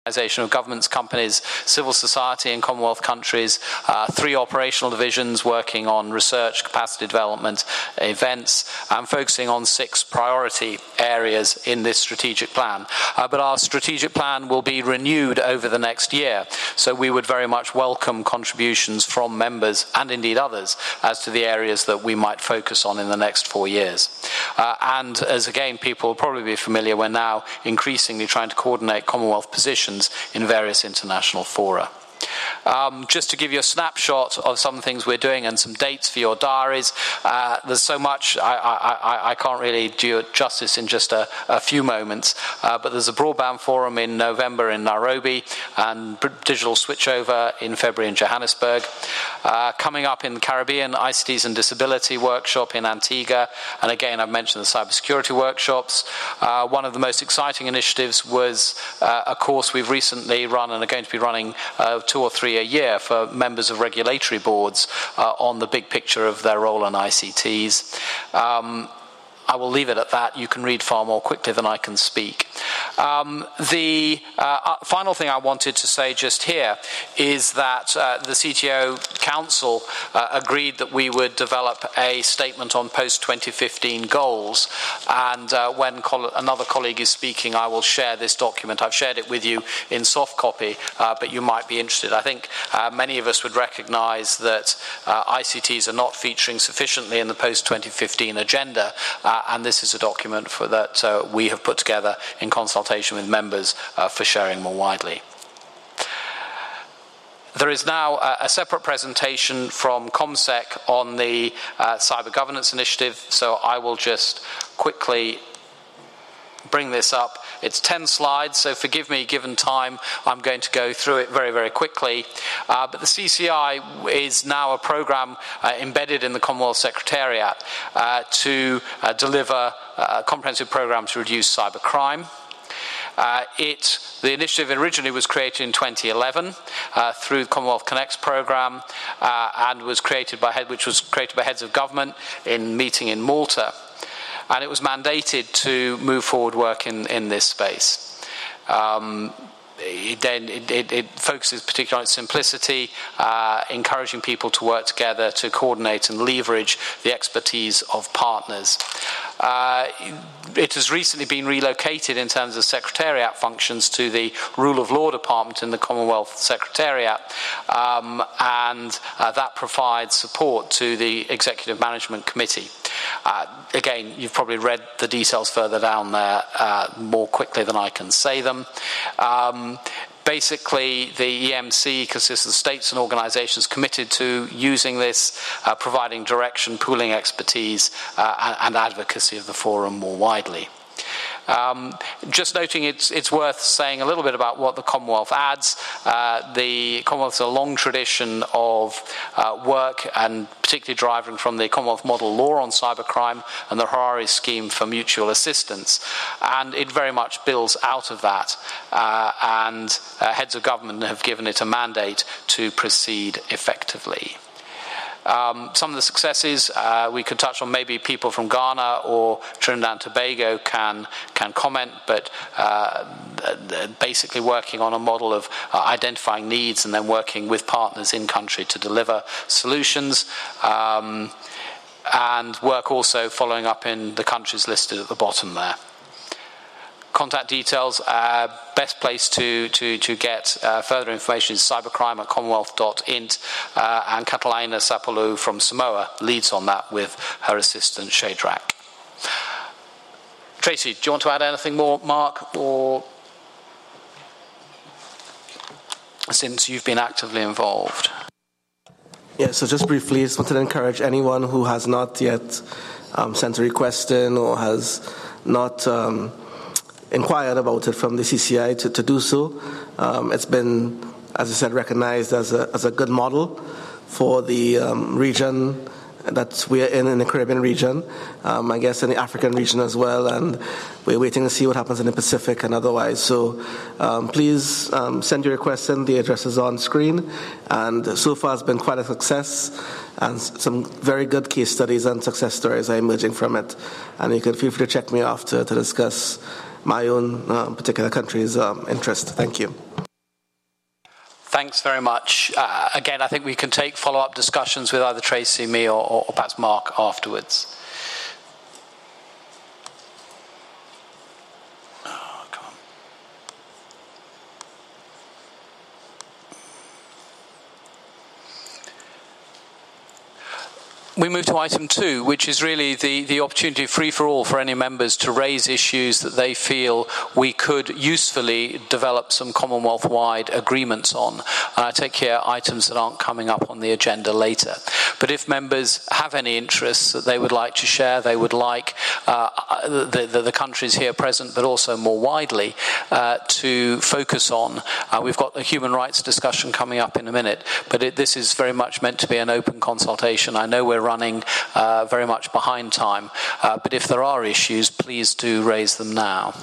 of governments, companies, civil society in Commonwealth countries, 3 operational divisions working on research, capacity development, events, and focusing on 6 priority areas in this strategic plan. But our strategic plan will be renewed over the next year, so we would very much welcome contributions from members and indeed others as to the areas that we might focus on in the next 4 years. And as again people will probably be familiar, we're now increasingly trying to coordinate Commonwealth positions in various international fora. Just to give you a snapshot of some things we're doing and some dates for your diaries. There's so much I can't really do it justice in just a few moments, but there's a broadband forum in November in Nairobi and digital switchover in February in Johannesburg. Coming up in the Caribbean, ICTs and Disability workshop in Antigua, and again I've mentioned the cybersecurity workshops. One of the most exciting initiatives was a course we've recently run and are going to be running 2 or 3 a year for members of regulatory boards on the big picture of their role in ICTs. I will leave it at that. You can read far more quickly than I can speak. The final thing I wanted to say just here is that the CTO Council agreed that we would develop a statement on post-2015 goals. And when another colleague is speaking, I will share this document. I've shared it with you in soft copy, but you might be interested. I think many of us would recognize that ICTs are not featuring sufficiently in the post-2015 agenda, and this is a document that we have put together in consultation with members for sharing more widely. There is now a separate presentation from ComSec on the Cyber Governance Initiative, so I will just quickly bring this up. It's 10 slides, so forgive me, given time, I'm going to go through it very, very quickly. But the CCI is now a programme embedded in the Commonwealth Secretariat to deliver a comprehensive programme to reduce cybercrime. The initiative originally was created in 2011 through the Commonwealth Connects programme and was created by heads of government in meeting in Malta. And it was mandated to move forward work in this space. It focuses particularly on its simplicity, encouraging people to work together to coordinate and leverage the expertise of partners. It has recently been relocated in terms of secretariat functions to the Rule of Law Department in the Commonwealth Secretariat, and that provides support to the Executive Management Committee. Again, you've probably read the details further down there more quickly than I can say them. Basically, the EMC consists of states and organisations committed to using this, providing direction, pooling expertise, and advocacy of the forum more widely. Just noting it's worth saying a little bit about what the Commonwealth adds. The Commonwealth has a long tradition of work, and particularly deriving from the Commonwealth Model Law on Cybercrime and the Harare Scheme for Mutual Assistance. And it very much builds out of that. And heads of government have given it a mandate to proceed effectively. Some of the successes we could touch on. Maybe people from Ghana or Trinidad and Tobago can comment, but basically working on a model of identifying needs and then working with partners in country to deliver solutions, and work also following up in the countries listed at the bottom there. Contact details, best place to get further information is cybercrime@commonwealth.int, and Catalina Sapolu from Samoa leads on that with her assistant Shadrach. Tracy, do you want to add anything more, Mark, or since you've been actively involved? Yeah, so just briefly, I just wanted to encourage anyone who has not yet sent a request in or has not inquired about it from the CCI to do so. It's been, as I said, recognized as a good model for the region that we are in the Caribbean region, I guess in the African region as well, and we're waiting to see what happens in the Pacific and otherwise. So please send your requests in. The address is on screen, and so far it's been quite a success, and some very good case studies and success stories are emerging from it. And you can feel free to check me after to discuss my own particular country's interest. Thank you. Thanks very much. Again, I think we can take follow-up discussions with either Tracy, me, or perhaps Mark afterwards. We move to item 2, which is really the opportunity free for all for any members to raise issues that they feel we could usefully develop some Commonwealth-wide agreements on. And I take here items that aren't coming up on the agenda later. But if members have any interests that they would like to share, they would like the countries here present, but also more widely, to focus on. We've got a human rights discussion coming up in a minute, but this is very much meant to be an open consultation. I know we're running very much behind time, but if there are issues, please do raise them now.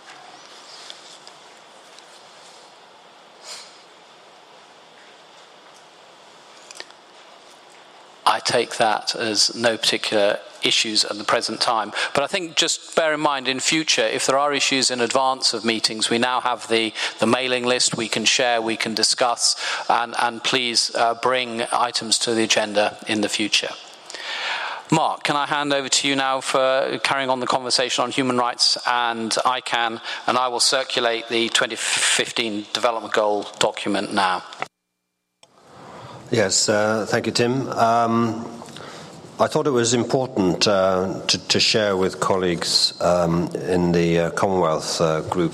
I take that as no particular issues at the present time. But I think just bear in mind in future, if there are issues in advance of meetings, we now have the mailing list we can share, we can discuss, and please bring items to the agenda in the future. Mark, can I hand over to you now for carrying on the conversation on human rights and ICANN, and I will circulate the 2015 Development Goal document now. Yes, thank you, Tim. I thought it was important to share with colleagues in the Commonwealth group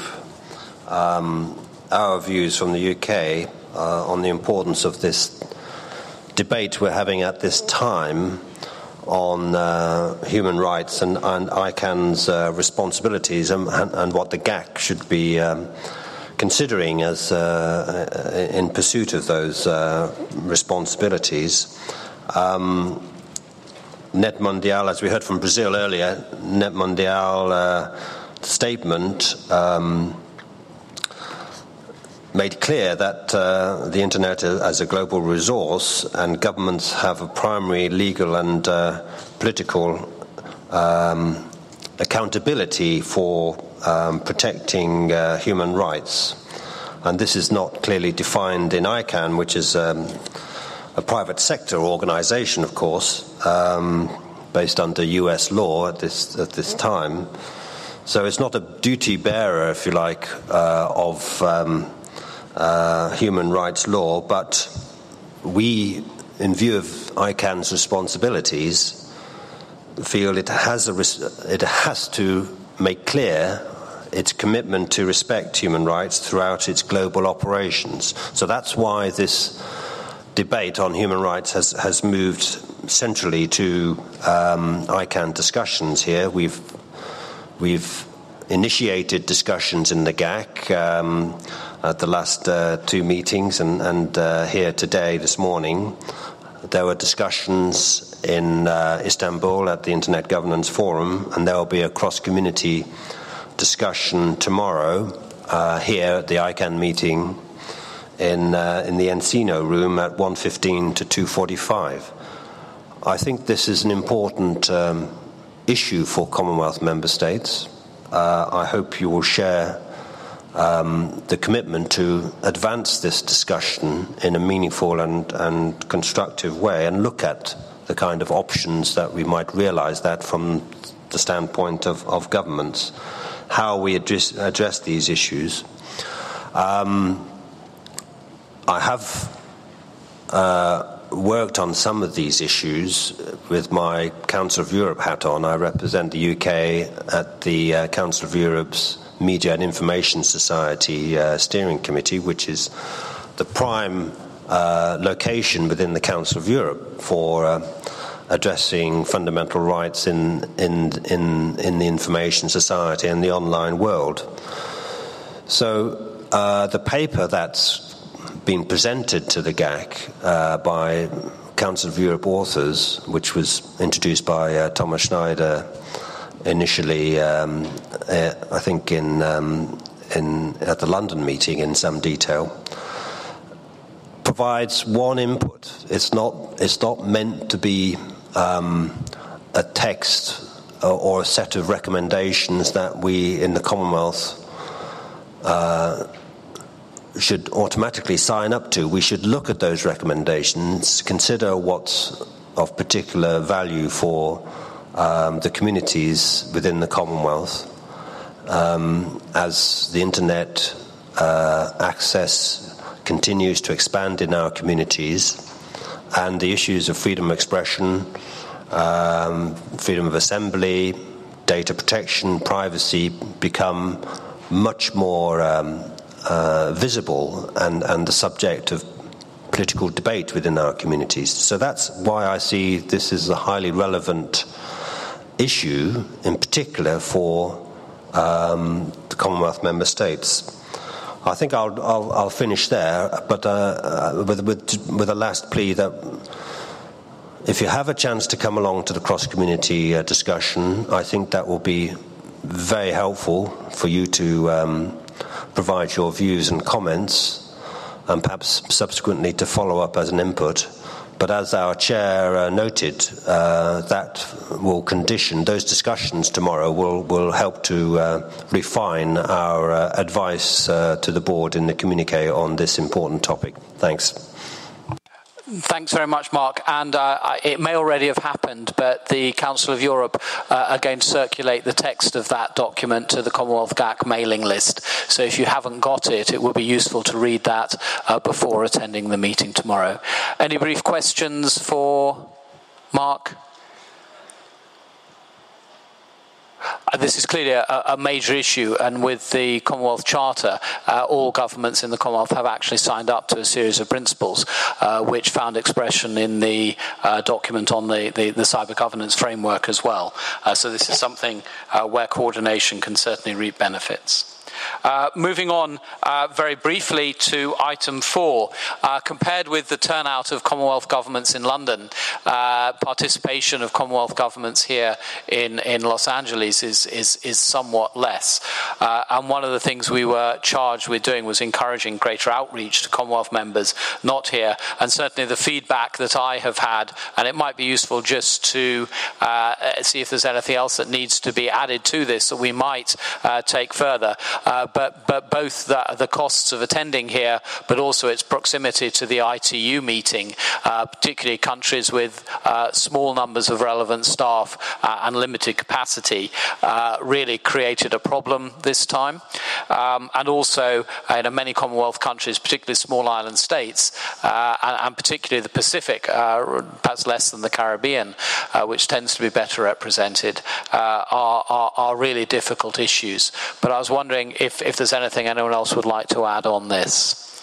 our views from the UK on the importance of this debate we're having at this time on human rights and ICANN's responsibilities and what the GAC should be considering as in pursuit of those responsibilities. Net Mundial, as we heard from Brazil earlier, Net Mundial statement made clear that the internet as a global resource and governments have a primary legal and political accountability for protecting human rights. And this is not clearly defined in ICANN, which is a private sector organization, of course, based under US law at this time. So it's not a duty bearer, if you like, of human rights law, but we, in view of ICANN's responsibilities, feel it has to make clear its commitment to respect human rights throughout its global operations. So that's why this debate on human rights has moved centrally to ICANN discussions here. We've initiated discussions in the GAC at the last two meetings and here today, this morning. There were discussions in Istanbul at the Internet Governance Forum, and there will be a cross-community discussion tomorrow here at the ICANN meeting in the Encino room at 1:15 to 2:45. I think this is an important issue for Commonwealth member states. I hope you will share the commitment to advance this discussion in a meaningful and constructive way and look at the kind of options that we might realize that from the standpoint of governments, how we address these issues. I have worked on some of these issues with my Council of Europe hat on. I represent the UK at the Council of Europe's Media and Information Society Steering Committee, which is the prime location within the Council of Europe for addressing fundamental rights in the information society and the online world. So the paper that's been presented to the GAC by Council of Europe authors, which was introduced by Thomas Schneider initially, I think at the London meeting in some detail, provides one input. It's not meant to be a text or a set of recommendations that we in the Commonwealth should automatically sign up to. We should look at those recommendations, consider what's of particular value for the communities within the Commonwealth. As the internet access continues to expand in our communities, and the issues of freedom of expression, freedom of assembly, data protection, privacy become much more visible and the subject of political debate within our communities. So that's why I see this as a highly relevant issue, in particular for the Commonwealth member states. I think I'll finish there, but with a last plea that if you have a chance to come along to the cross-community discussion, I think that will be very helpful for you to provide your views and comments, and perhaps subsequently to follow up as an input. But as our chair noted, that will condition, those discussions tomorrow will help to refine our advice to the board in the communique on this important topic. Thanks. Thanks very much, Mark. And it may already have happened, but the Council of Europe are going to circulate the text of that document to the Commonwealth GAC mailing list. So if you haven't got it, it would be useful to read that before attending the meeting tomorrow. Any brief questions for Mark? This is clearly a major issue, and with the Commonwealth Charter, all governments in the Commonwealth have actually signed up to a series of principles which found expression in the document on the cyber governance framework as well. So this is something where coordination can certainly reap benefits. Moving on very briefly to item 4. Compared with the turnout of Commonwealth governments in London, participation of Commonwealth governments here in Los Angeles is somewhat less. And one of the things we were charged with doing was encouraging greater outreach to Commonwealth members not here. And certainly the feedback that I have had, and it might be useful just to see if there's anything else that needs to be added to this that we might take further. But both the costs of attending here, but also its proximity to the ITU meeting, particularly countries with small numbers of relevant staff and limited capacity, really created a problem this time. And also, in many Commonwealth countries, particularly small island states, and particularly the Pacific, perhaps less than the Caribbean, which tends to be better represented, are really difficult issues. But I was wondering if there's anything anyone else would like to add on this.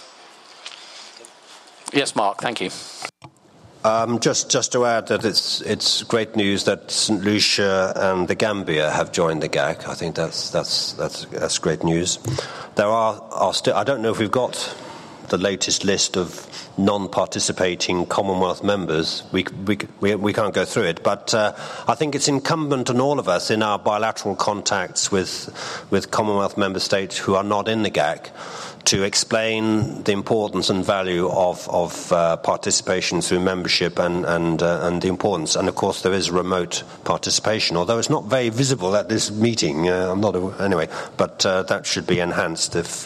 Yes, Mark, thank you. Just to add that it's great news that St Lucia and the Gambia have joined the GAC. I think that's great news. There are still, I don't know if we've got the latest list of non-participating Commonwealth members. We can't go through it, but I think it's incumbent on all of us in our bilateral contacts with Commonwealth member states who are not in the GAC to explain the importance and value of participation through membership and the importance. And of course, there is remote participation, although it's not very visible at this meeting. Anyway, but that should be enhanced if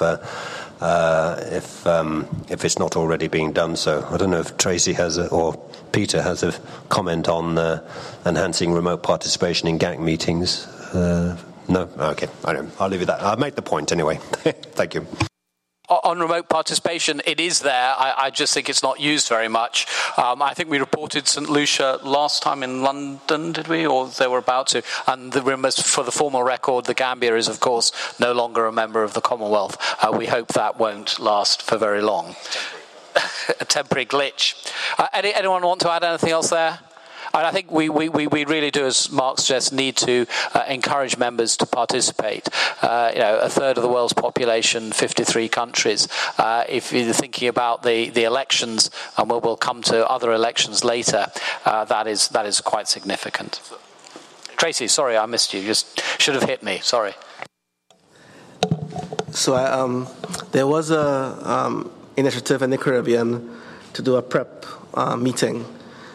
it's not already being done so. I don't know if Tracy or Peter has a comment on enhancing remote participation in GAC meetings. No? Okay, I don't. I'll leave it at that. I'll make the point anyway. Thank you. On remote participation, it is there. I just think it's not used very much. I think we reported St Lucia last time in London, did we? Or they were about to. And for the formal record, the Gambia is, of course, no longer a member of the Commonwealth. We hope that won't last for very long. A temporary glitch. Anyone want to add anything else there? And I think we really do, as Mark suggests, need to encourage members to participate. A third of the world's population, 53 countries. If you're thinking about the elections, and we'll come to other elections later, that is quite significant. Tracy, sorry, I missed you. Just should have hit me. Sorry. So there was a initiative in the Caribbean to do a prep meeting.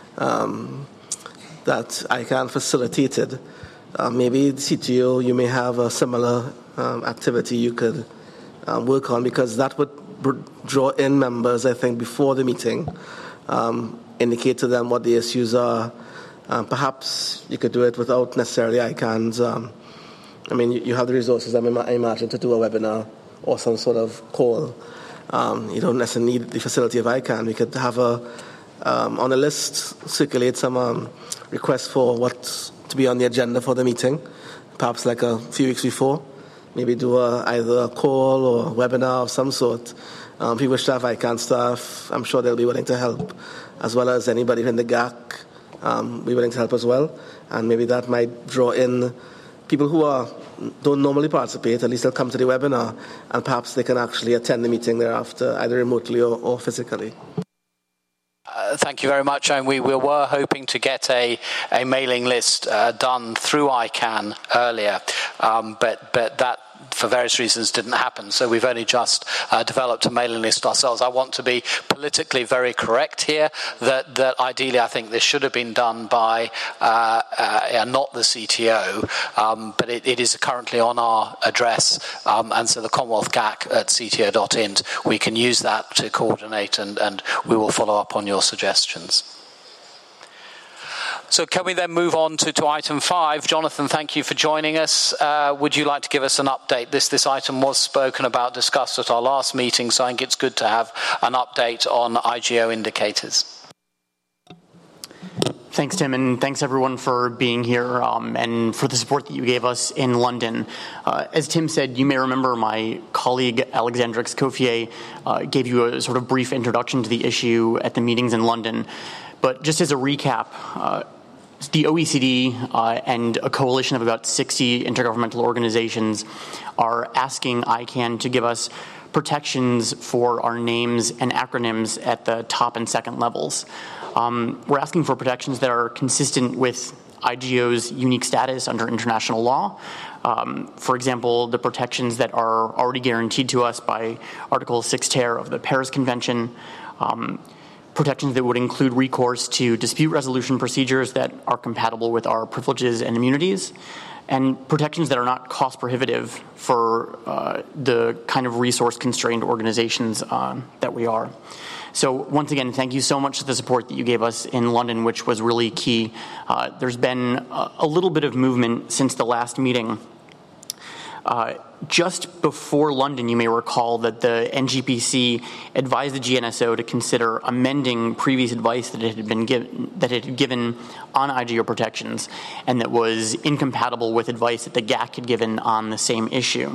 That ICANN facilitated. Maybe the CTO, you may have a similar activity you could work on, because that would draw in members, I think, before the meeting, indicate to them what the issues are. Perhaps you could do it without necessarily ICANNs. I mean, you have the resources, I imagine, to do a webinar or some sort of call. You don't necessarily need the facility of ICANN. We could have on a list, circulate some requests for what to be on the agenda for the meeting, perhaps like a few weeks before. Maybe do either a call or a webinar of some sort. If you wish to have ICANN staff, I'm sure they'll be willing to help, as well as anybody in the GAC be willing to help as well. And maybe that might draw in people who don't normally participate. At least they'll come to the webinar, and perhaps they can actually attend the meeting thereafter, either remotely or physically. Thank you very much. And we were hoping to get a mailing list done through ICANN earlier, but that, for various reasons, didn't happen. So we've only just developed a mailing list ourselves. I want to be politically very correct here, that ideally I think this should have been done by not the CTO, but it is currently on our address, and so the Commonwealth GAC at cto.int, we can use that to coordinate, and we will follow up on your suggestions. So can we then move on to item 5? Jonathan, thank you for joining us. Would you like to give us an update? This item was spoken about, discussed at our last meeting, so I think it's good to have an update on IGO indicators. Thanks, Tim, and thanks everyone for being here and for the support that you gave us in London. As Tim said, you may remember my colleague Alexandrix Cofier gave you a sort of brief introduction to the issue at the meetings in London. But just as a recap, the OECD and a coalition of about 60 intergovernmental organizations are asking ICANN to give us protections for our names and acronyms at the top and second levels. We're asking for protections that are consistent with IGO's unique status under international law. For example, the protections that are already guaranteed to us by Article 6 ter of the Paris Convention, protections that would include recourse to dispute resolution procedures that are compatible with our privileges and immunities, and protections that are not cost prohibitive for the kind of resource-constrained organizations that we are. So once again, thank you so much for the support that you gave us in London, which was really key. There's been a little bit of movement since the last meeting. Just before London, you may recall that the NGPC advised the GNSO to consider amending previous advice that it had given on IGO protections, and that was incompatible with advice that the GAC had given on the same issue.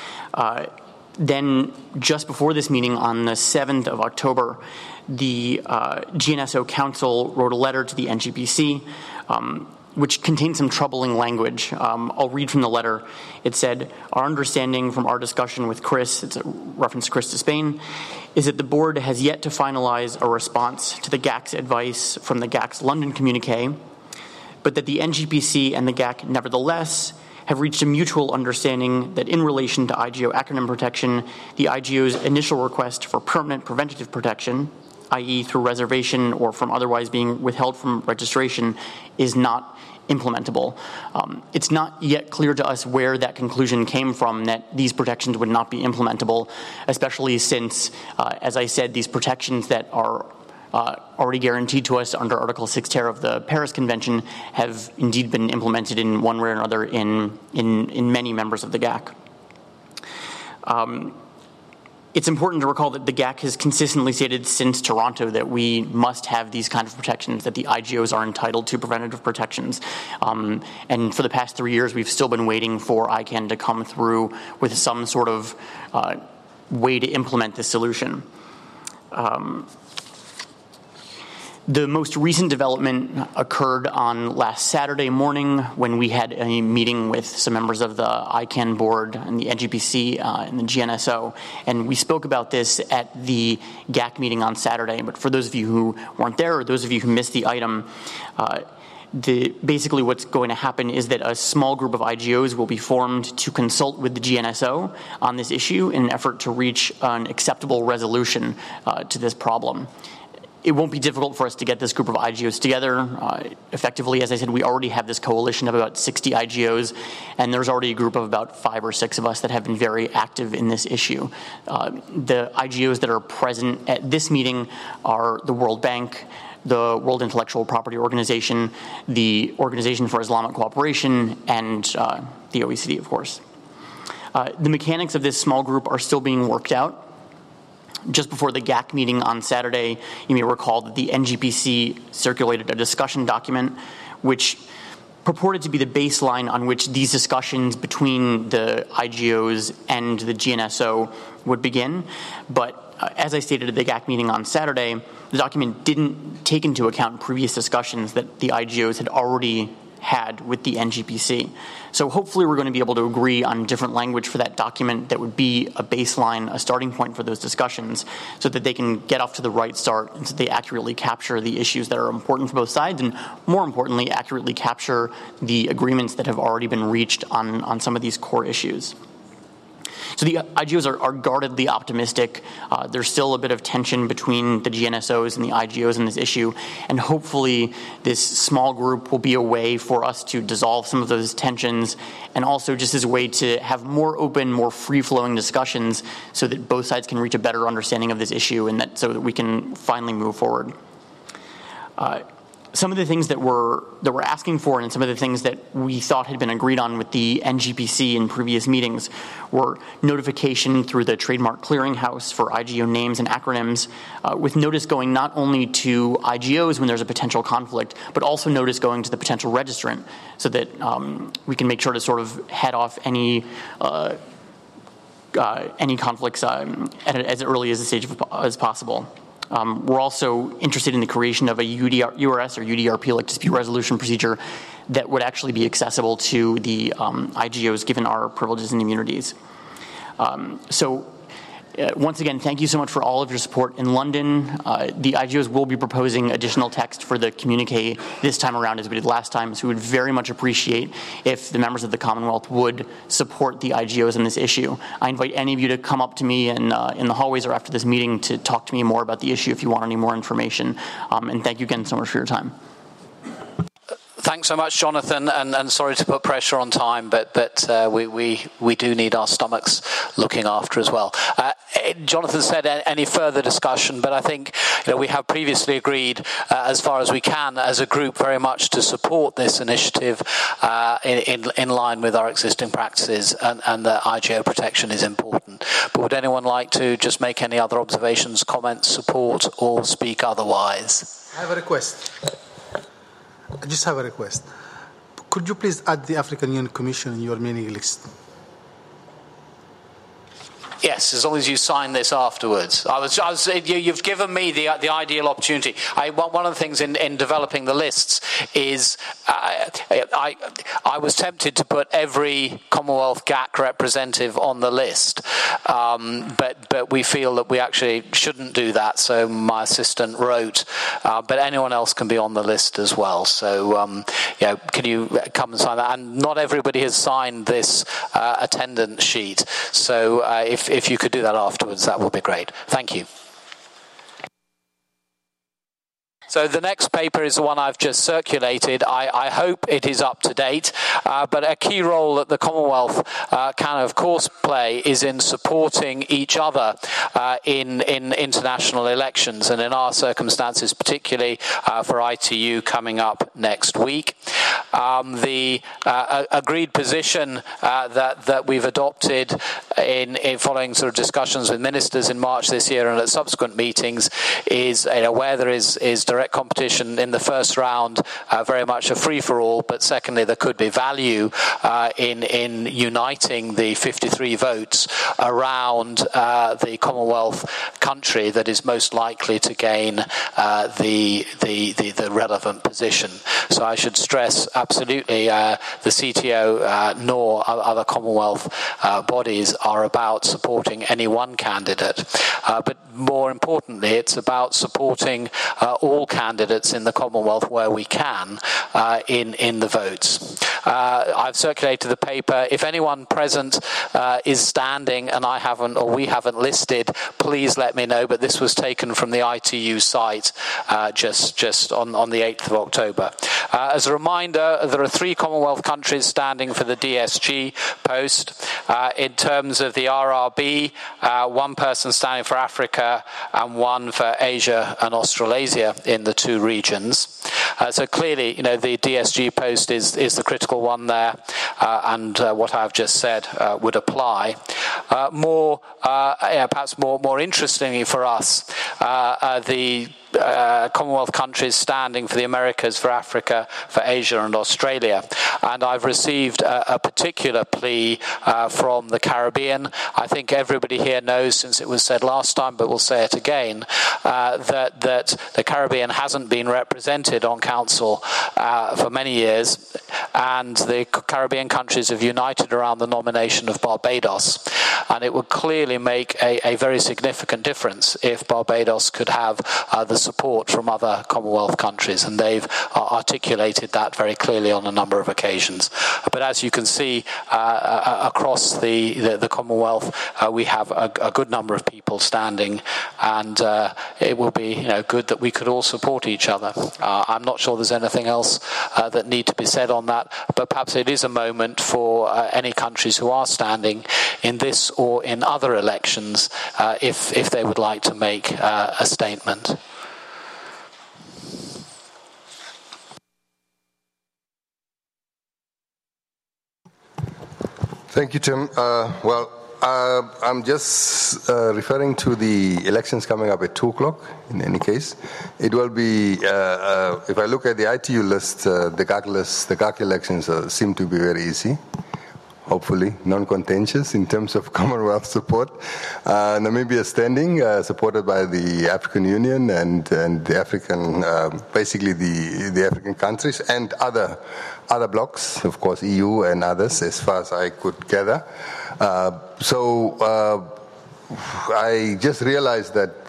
Then, just before this meeting, on the 7th of October, the GNSO Council wrote a letter to the NGPC, which contained some troubling language. I'll read from the letter. It said, "Our understanding from our discussion with Chris," it's a reference to Chris Despain, "is that the board has yet to finalize a response to the GAC's advice from the GAC's London communiqué, but that the NGPC and the GAC nevertheless have reached a mutual understanding that in relation to IGO acronym protection, the IGO's initial request for permanent preventative protection, i.e. through reservation or from otherwise being withheld from registration, is not implementable." It's not yet clear to us where that conclusion came from, that these protections would not be implementable, especially since, as I said, these protections that are already guaranteed to us under Article 6 ter of the Paris Convention have indeed been implemented in one way or another in many members of the GAC. It's important to recall that the GAC has consistently stated since Toronto that we must have these kind of protections, that the IGOs are entitled to preventative protections. And for the past 3 years, we've still been waiting for ICANN to come through with some sort of way to implement this solution. The most recent development occurred on last Saturday morning when we had a meeting with some members of the ICANN board and the NGPC and the GNSO, and we spoke about this at the GAC meeting on Saturday. But for those of you who weren't there, or those of you who missed the item, basically what's going to happen is that a small group of IGOs will be formed to consult with the GNSO on this issue in an effort to reach an acceptable resolution to this problem. it won't be difficult for us to get this group of IGOs together. Effectively, as I said, we already have this coalition of about 60 IGOs, and there's already a group of about 5 or 6 of us that have been very active in this issue. The IGOs that are present at this meeting are the World Bank, the World Intellectual Property Organization, the Organization for Islamic Cooperation, and the OECD, of course. The mechanics of this small group are still being worked out. Just before the GAC meeting on Saturday, you may recall that the NGPC circulated a discussion document which purported to be the baseline on which these discussions between the IGOs and the GNSO would begin. But as I stated at the GAC meeting on Saturday, the document didn't take into account previous discussions that the IGOs had already had with the NGPC. So hopefully we're going to be able to agree on different language for that document that would be a baseline, a starting point for those discussions, so that they can get off to the right start and so they accurately capture the issues that are important for both sides and, more importantly, accurately capture the agreements that have already been reached on some of these core issues. So the IGOs are guardedly optimistic. There's still a bit of tension between the GNSOs and the IGOs in this issue, and hopefully this small group will be a way for us to dissolve some of those tensions, and also just as a way to have more open, more free-flowing discussions so that both sides can reach a better understanding of this issue and that so that we can finally move forward. Some of the things that we're asking for and some of the things that we thought had been agreed on with the NGPC in previous meetings were notification through the Trademark Clearinghouse for IGO names and acronyms, with notice going not only to IGOs when there's a potential conflict, but also notice going to the potential registrant so that we can make sure to sort of head off any conflicts as early as the stage as possible. We're also interested in the creation of a URS or UDRP, like dispute resolution procedure, that would actually be accessible to the IGOs given our privileges and immunities. Once again, thank you so much for all of your support in London. The IGOs will be proposing additional text for the communique this time around as we did last time, so we would very much appreciate if the members of the Commonwealth would support the IGOs in this issue. I invite any of you to come up to me in the hallways or after this meeting to talk to me more about the issue if you want any more information. And thank you again so much for your time. Thanks so much, Jonathan, and sorry to put pressure on time, but we do need our stomachs looking after as well. Jonathan said any further discussion, but I think we have previously agreed, as far as we can, as a group, very much to support this initiative in line with our existing practices, and that IGO protection is important. But would anyone like to just make any other observations, comments, support, or speak otherwise? I have a request. I just have a request. Could you please add the African Union Commission in your mailing list? Yes, as long as you sign this afterwards. You've given me the ideal opportunity. One of the things in developing the lists is I was tempted to put every Commonwealth GAC representative on the list, but we feel that we actually shouldn't do that. So my assistant wrote, but anyone else can be on the list as well. So can you come and sign that? And not everybody has signed this attendance sheet. So if you could do that afterwards, that would be great. Thank you. So the next paper is the one I've just circulated. I hope it is up to date, but a key role that the Commonwealth can, of course, play is in supporting each other in international elections, and in our circumstances, particularly for ITU coming up next week. The agreed position that we've adopted in following sort of discussions with ministers in March this year and at subsequent meetings is where there is direct competition in the first round, very much a free-for-all, but secondly, there could be value in uniting the 53 votes around the Commonwealth country that is most likely to gain the relevant position. So I should stress absolutely the CTO nor other Commonwealth bodies are about supporting any one candidate, but more importantly, it's about supporting all candidates in the Commonwealth where we can in the votes. I've circulated the paper. If anyone present is standing and I haven't or we haven't listed, please let me know. But this was taken from the ITU site just on the 8th of October. As a reminder, there are 3 Commonwealth countries standing for the DSG post. In terms of the RRB, 1 person standing for Africa and 1 for Asia and Australasia in the 2 regions. So clearly, the DSG post is the critical one there, and what I've just said would apply. Perhaps more interestingly for us, the Commonwealth countries standing for the Americas, for Africa, for Asia and Australia. And I've received a particular plea from the Caribbean. I think everybody here knows, since it was said last time, but we'll say it again, that the Caribbean hasn't been represented on Council for many years, and the Caribbean countries have united around the nomination of Barbados. And it would clearly make a very significant difference if Barbados could have the support from other Commonwealth countries, and they've articulated that very clearly on a number of occasions. But as you can see, across the Commonwealth, we have a good number of people standing, and it will be good that we could all support each other. I'm not sure there's anything else that need to be said on that, but perhaps it is a moment for any countries who are standing in this or in other elections, if they would like to make a statement. Thank you, Tim. I'm just referring to the elections coming up at 2 o'clock, in any case. It will be, if I look at the ITU list, the GAC elections seem to be very easy, hopefully non-contentious in terms of Commonwealth support. Namibia standing, supported by the African Union and the African, basically the African countries and other blocs, of course, EU and others, as far as I could gather. So I just realized that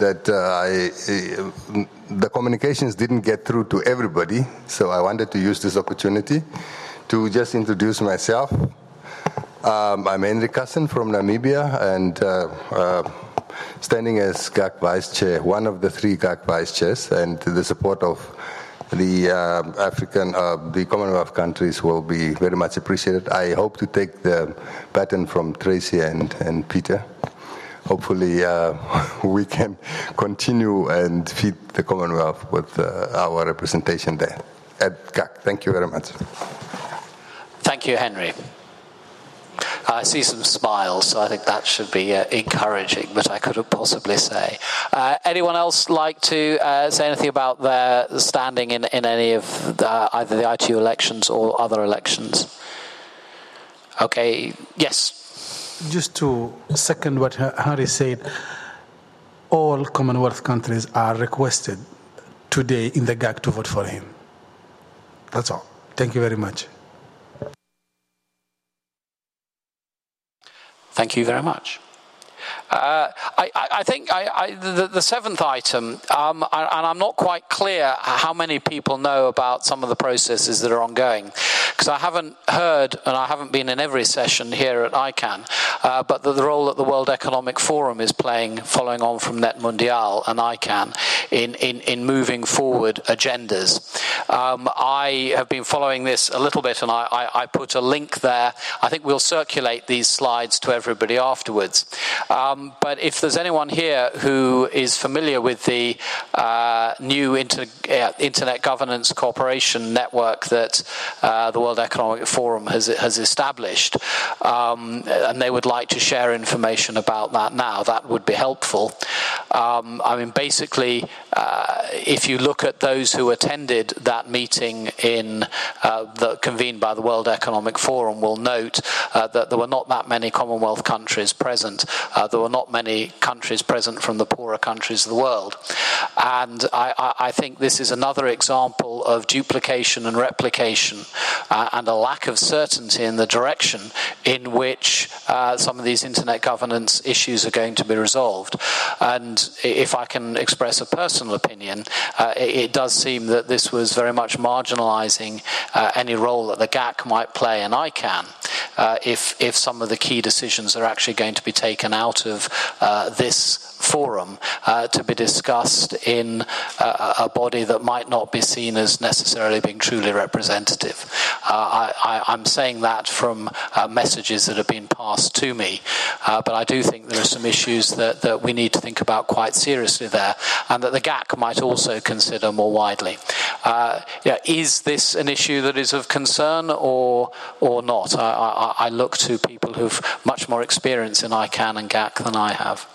the communications didn't get through to everybody, so I wanted to use this opportunity to just introduce myself. I'm Henry Kasson from Namibia, and standing as GAC Vice Chair, one of the 3 GAC Vice Chairs, and the support of the the Commonwealth countries will be very much appreciated. I hope to take the baton from Tracy and Peter. Hopefully we can continue and feed the Commonwealth with our representation there at GAC. Thank you very much. Thank you, Henry. I see some smiles, so I think that should be encouraging, but I couldn't possibly say. Anyone else like to say anything about their standing in any of either the ITU elections or other elections? Okay, yes. Just to second what Harry said, all Commonwealth countries are requested today in the GAC to vote for him. That's all. Thank you very much. Thank you very much. I think the 7th item, and I'm not quite clear how many people know about some of the processes that are ongoing, because I haven't heard, and I haven't been in every session here at ICANN, but the role that the World Economic Forum is playing, following on from Net Mundial and ICANN, in moving forward agendas. I have been following this a little bit, and I put a link there. I think we'll circulate these slides to everybody afterwards. But if there's anyone here who is familiar with the new Internet Governance Cooperation Network that the World Economic Forum has established, and they would like to share information about that now, that would be helpful. I mean, basically, if you look at those who attended that meeting that convened by the World Economic Forum, will note that there were not that many Commonwealth countries present. There were not many countries present from the poorer countries of the world. And I think this is another example of duplication and replication and a lack of certainty in the direction in which some of these internet governance issues are going to be resolved. And if I can express a personal personal opinion, it does seem that this was very much marginalising any role that the GAC might play in ICANN if some of the key decisions are actually going to be taken out of this forum to be discussed in a body that might not be seen as necessarily being truly representative. I'm saying that from messages that have been passed to me, but I do think there are some issues that we need to think about quite seriously there, and that the GAC might also consider more widely. Is this an issue that is of concern or not? I look to people who've much more experience in ICANN and GAC than I have.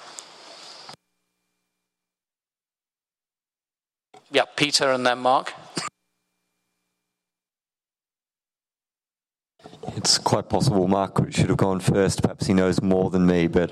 Yeah, Peter and then Mark. It's quite possible Mark should have gone first. Perhaps he knows more than me, but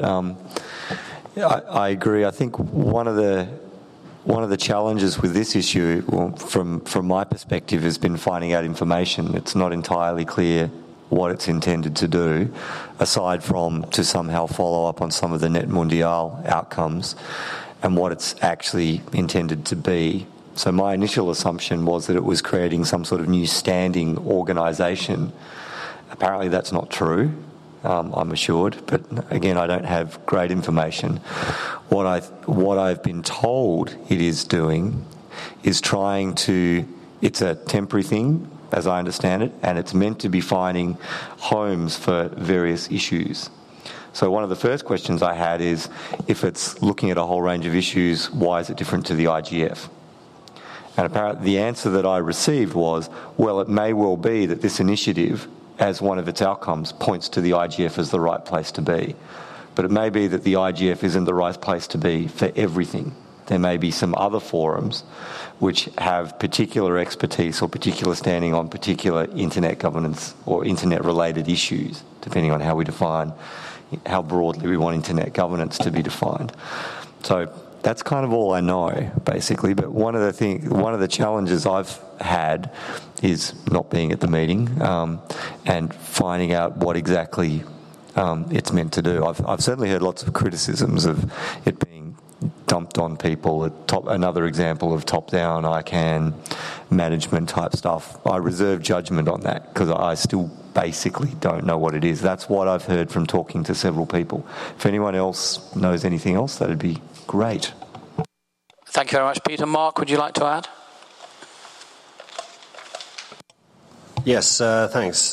I agree. I think one of the challenges with this issue, from my perspective, has been finding out information. It's not entirely clear what it's intended to do, aside from to somehow follow up on some of the Net Mundial outcomes and what it's actually intended to be. So my initial assumption was that it was creating some sort of new standing organisation. Apparently that's not true, I'm assured, but again, I don't have great information. What I've been told it is doing is trying to, it's a temporary thing, as I understand it, and it's meant to be finding homes for various issues. So one of the first questions I had is, if it's looking at a whole range of issues, why is it different to the IGF? And apparently the answer that I received was, well, it may well be that this initiative, as one of its outcomes, points to the IGF as the right place to be. But it may be that the IGF isn't the right place to be for everything. There may be some other forums which have particular expertise or particular standing on particular internet governance or internet-related issues, depending on how we define, how broadly we want internet governance to be defined. So that's kind of all I know, basically. But one of the challenges I've had is not being at the meeting and finding out what exactly it's meant to do. I've certainly heard lots of criticisms of it being dumped on people. Another example of top-down ICANN management type stuff. I reserve judgment on that because I still basically don't know what it is. That's what I've heard from talking to several people. If anyone else knows anything else, that'd be great. Thank you very much, Peter. Mark, would you like to add? Yes, thanks.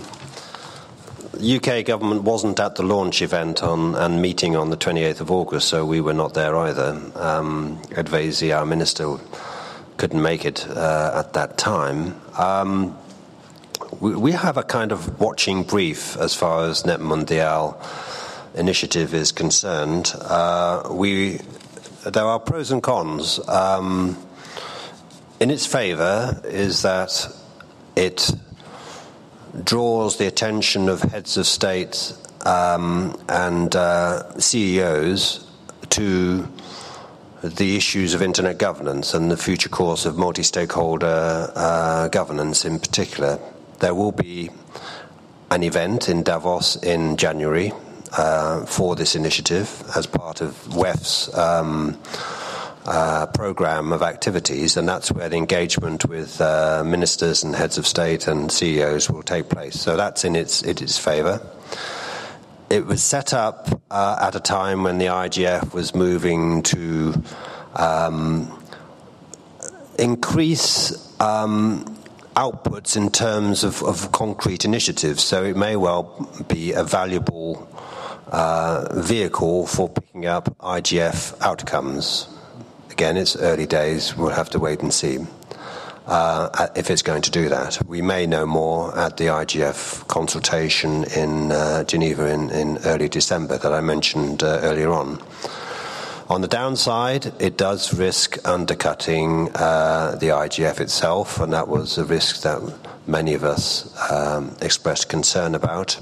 UK government wasn't at the launch event and meeting on the 28th of August, so we were not there either. Advesi, our minister, couldn't make it at that time. We have a kind of watching brief as far as Net Mundial initiative is concerned. There are pros and cons. In its favour is that it draws the attention of heads of state and CEOs to the issues of internet governance and the future course of multi-stakeholder governance in particular. There will be an event in Davos in January for this initiative as part of WEF's program of activities, and that's where the engagement with ministers and heads of state and CEOs will take place. So that's in its favour. It was set up at a time when the IGF was moving to increase outputs in terms of concrete initiatives. So it may well be a valuable vehicle for picking up IGF outcomes. Again, it's early days. We'll have to wait and see if it's going to do that. We may know more at the IGF consultation in Geneva in early December that I mentioned earlier on. On the downside, it does risk undercutting the IGF itself, and that was a risk that many of us expressed concern about.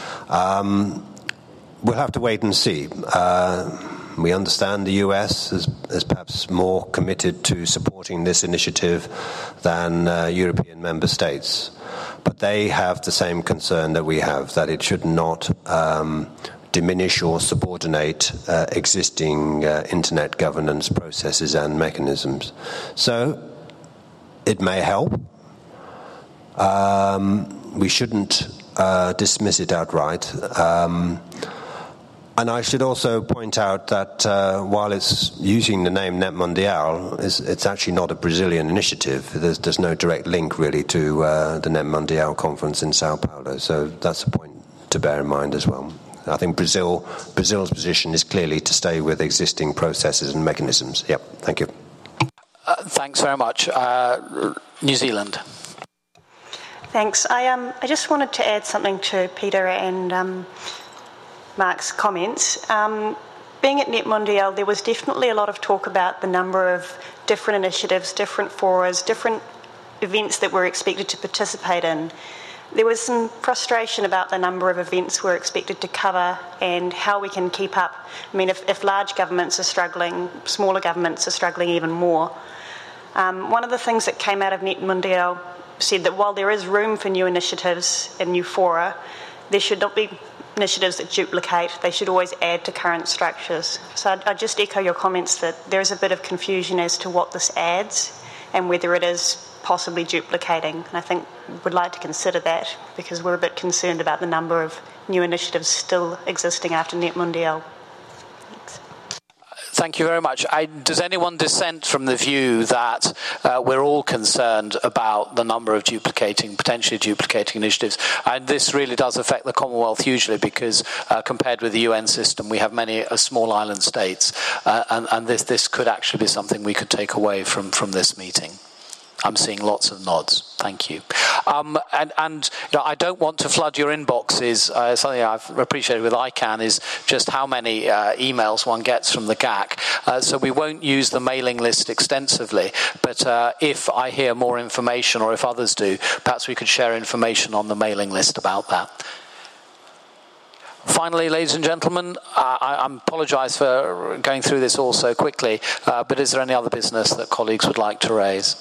We'll have to wait and see. We understand the US is perhaps more committed to supporting this initiative than European member states. But they have the same concern that we have, that it should not diminish or subordinate existing internet governance processes and mechanisms. So it may help. We shouldn't dismiss it outright. And I should also point out that while it's using the name Net Mundial, it's actually not a Brazilian initiative. There's no direct link really to the Net Mundial conference in Sao Paulo. So that's a point to bear in mind as well. I think Brazil's position is clearly to stay with existing processes and mechanisms. Yep, thank you. Thanks very much. New Zealand. Thanks. I just wanted to add something to Peter and Mark's comments. Being at Net Mundial, there was definitely a lot of talk about the number of different initiatives, different forums, different events that we're expected to participate in. There was some frustration about the number of events we're expected to cover and how we can keep up. I mean, if large governments are struggling, smaller governments are struggling even more. One of the things that came out of Net Mundial said that while there is room for new initiatives and new fora, there should not be initiatives that duplicate. They should always add to current structures. So I'd just echo your comments that there is a bit of confusion as to what this adds and whether it is possibly duplicating. And I think we'd like to consider that because we're a bit concerned about the number of new initiatives still existing after Net Mundial. Thank you very much. Does anyone dissent from the view that we're all concerned about the number of potentially duplicating initiatives? And this really does affect the Commonwealth hugely because compared with the UN system, we have many small island states. And this could actually be something we could take away from this meeting. I'm seeing lots of nods. Thank you. And you know, I don't want to flood your inboxes. Something I've appreciated with ICANN is just how many emails one gets from the GAC. So we won't use the mailing list extensively. But if I hear more information or if others do, perhaps we could share information on the mailing list about that. Finally, ladies and gentlemen, I apologise for going through this all so quickly, but is there any other business that colleagues would like to raise?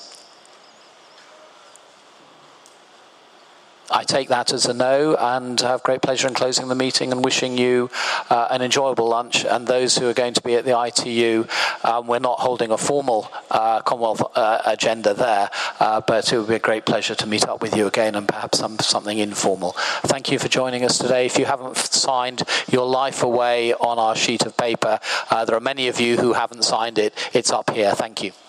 I take that as a no and have great pleasure in closing the meeting and wishing you an enjoyable lunch. And those who are going to be at the ITU, we're not holding a formal Commonwealth agenda there, but it would be a great pleasure to meet up with you again and perhaps something informal. Thank you for joining us today. If you haven't signed your life away on our sheet of paper, there are many of you who haven't signed it. It's up here. Thank you.